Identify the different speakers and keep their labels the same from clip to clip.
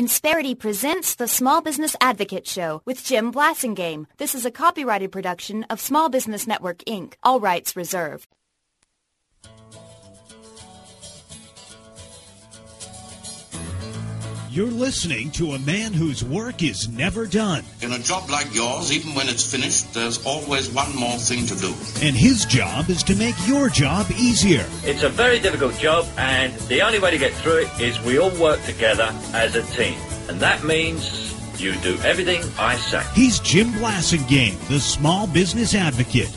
Speaker 1: Insperity presents the Small Business Advocate Show with Jim Blasingame. This is a copyrighted production of Small Business Network, Inc., all rights reserved.
Speaker 2: You're listening to a man whose work is never done.
Speaker 3: In a job like yours, even when it's finished, there's always one more thing to do.
Speaker 2: And his job is to make your job easier.
Speaker 4: It's a very difficult job, and the only way to get through it is we all work together as a team. And that means you do everything I say.
Speaker 2: He's Jim Blasingame, the Small Business Advocate.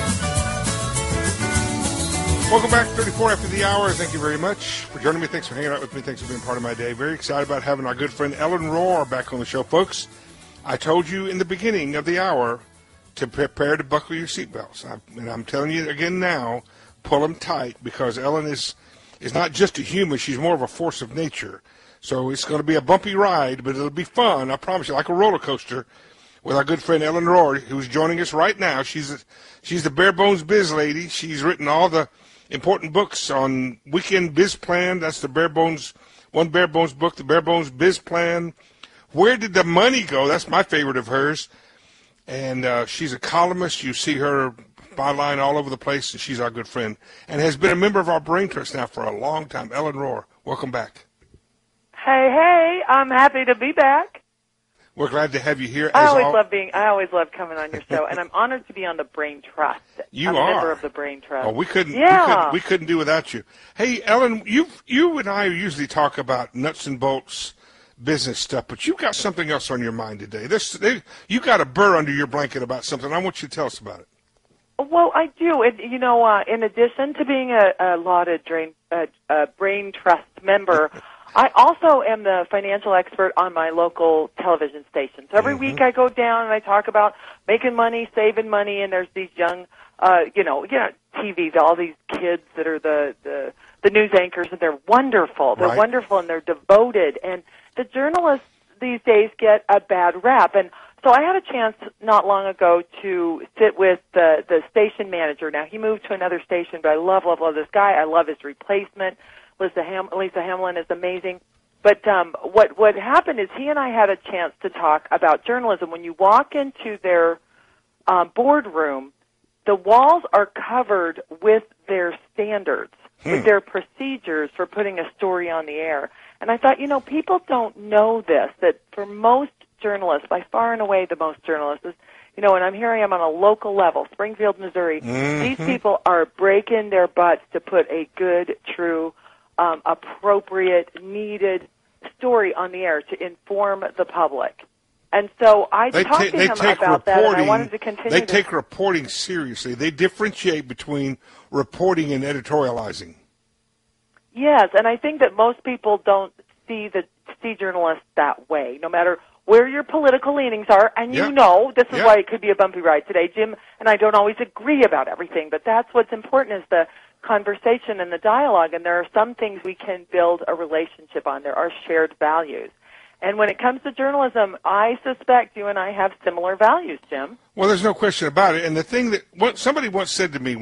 Speaker 5: Welcome back, 34 after the hour. Thank you very much for joining me. Thanks for hanging out with me. Thanks for being part of my day. Very excited about having our good friend Ellen Rohr back on the show, folks. I told you in the beginning of the hour to prepare to buckle your seatbelts. And I'm telling you again now, pull them tight, because Ellen is not just a human. She's more of a force of nature. So it's going to be a bumpy ride, but it'll be fun. I promise you, like a roller coaster with our good friend Ellen Rohr, who's joining us right now. She's the Bare Bones Biz lady. She's written all the important books on Weekend Biz Plan. That's the Bare Bones book, the Bare Bones Biz Plan. Where Did the Money Go? That's my favorite of hers. And she's a columnist. You see her byline all over the place, and she's our good friend and has been a member of our Brain Trust now for a long time. Ellen Rohr, welcome back.
Speaker 6: Hey, I'm happy to be back.
Speaker 5: We're glad to have you here.
Speaker 6: I always love coming on your show, and I'm honored to be on the Brain Trust. I'm a member of the Brain Trust.
Speaker 5: Oh, we couldn't do without you. Hey, Ellen, you and I usually talk about nuts and bolts business stuff, but you've got something else on your mind today. You got a burr under your blanket about something. I want you to tell us about it.
Speaker 6: Well, I do. And, in addition to being a lauded Brain Trust member, I also am the financial expert on my local television station. So every week I go down and I talk about making money, saving money, and there's these young, TVs, all these kids that are the news anchors, and they're wonderful. They're wonderful, and they're devoted. And the journalists these days get a bad rap. And so I had a chance not long ago to sit with the station manager. Now, he moved to another station, but I love this guy. I love his replacement. Lisa Hamlin is amazing. But what happened is he and I had a chance to talk about journalism. When you walk into their boardroom, the walls are covered with their standards, with their procedures for putting a story on the air. And I thought, people don't know this, that for most journalists, by far and away the most journalists, and here I am on a local level, Springfield, Missouri, these people are breaking their butts to put a good, true, appropriate, needed story on the air to inform the public. And so I talked to him about that, and I wanted to continue.
Speaker 5: They take reporting seriously. They differentiate between reporting and editorializing.
Speaker 6: Yes, and I think that most people don't see journalists that way, no matter where your political leanings are. And this is why it could be a bumpy ride today. Jim and I don't always agree about everything, but that's what's important, is the conversation and the dialogue, and there are some things we can build a relationship on. There are shared values. And when it comes to journalism, I suspect you and I have similar values, Jim.
Speaker 5: Well, there's no question about it. And the thing that somebody once said to me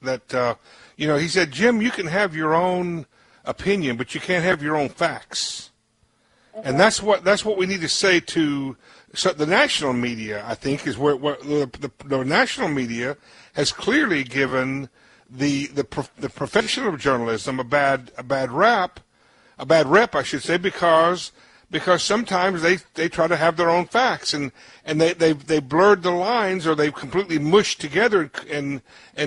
Speaker 5: he said, Jim, you can have your own opinion, but you can't have your own facts. And that's what we need to say to the national media, I think, is where the national media has clearly given the profession of journalism a bad rep, I should say, because sometimes they try to have their own facts, and they blurred the lines, or they've completely mushed together and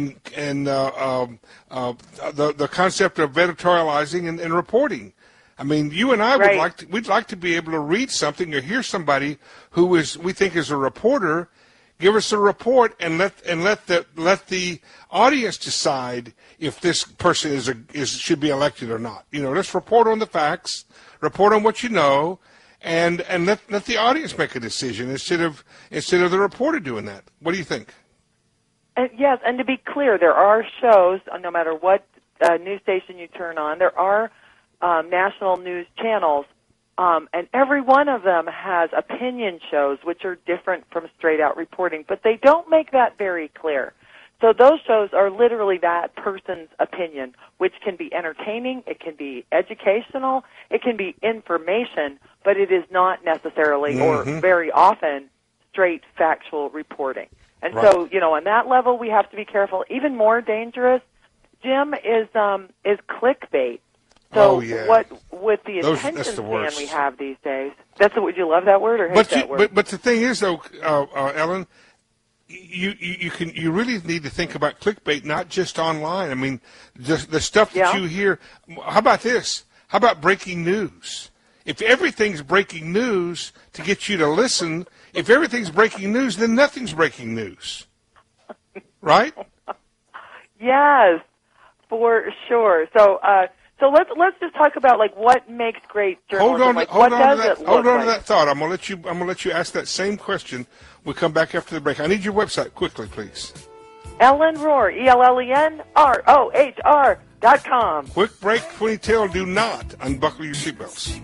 Speaker 5: the concept of editorializing and reporting. I mean, you and I we'd like to be able to read something or hear somebody who we think is a reporter give us a report and let the audience decide if this person should be elected or not. Let's report on the facts, report on what you know, and let the audience make a decision instead of the reporter doing that. What do you think?
Speaker 6: Yes, and to be clear, there are shows, no matter what news station you turn on, there are national news channels, and every one of them has opinion shows, which are different from straight-out reporting, but they don't make that very clear. So those shows are literally that person's opinion, which can be entertaining, it can be educational, it can be information, but it is not necessarily or very often straight factual reporting. And so, on that level, we have to be careful. Even more dangerous, Jim, is clickbait. So what with the attention span we have these days, would you love that word or hate that word?
Speaker 5: But the thing is, though, Ellen, you really need to think about clickbait, not just online. I mean, just the stuff that you hear. How about this? How about breaking news? If everything's breaking news to get you to listen, if everything's breaking news, then nothing's breaking news, right?
Speaker 6: Yes, for sure. So let's just talk about what makes great journalism. Hold on
Speaker 5: to that thought. I'm gonna let you ask that same question. We'll come back after the break. I need your website quickly, please.
Speaker 6: Ellen Rohr, ELLENROHR.com.
Speaker 5: Quick break, 2010. Do not unbuckle your seatbelts.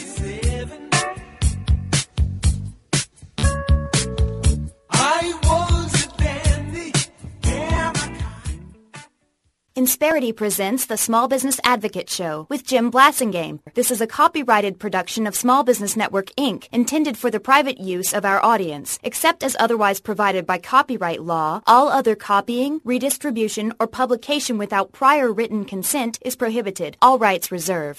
Speaker 1: Insperity presents the Small Business Advocate Show with Jim Blasingame. This is a copyrighted production of Small Business Network, Inc., intended for the private use of our audience. Except as otherwise provided by copyright law, all other copying, redistribution, or publication without prior written consent is prohibited. All rights reserved.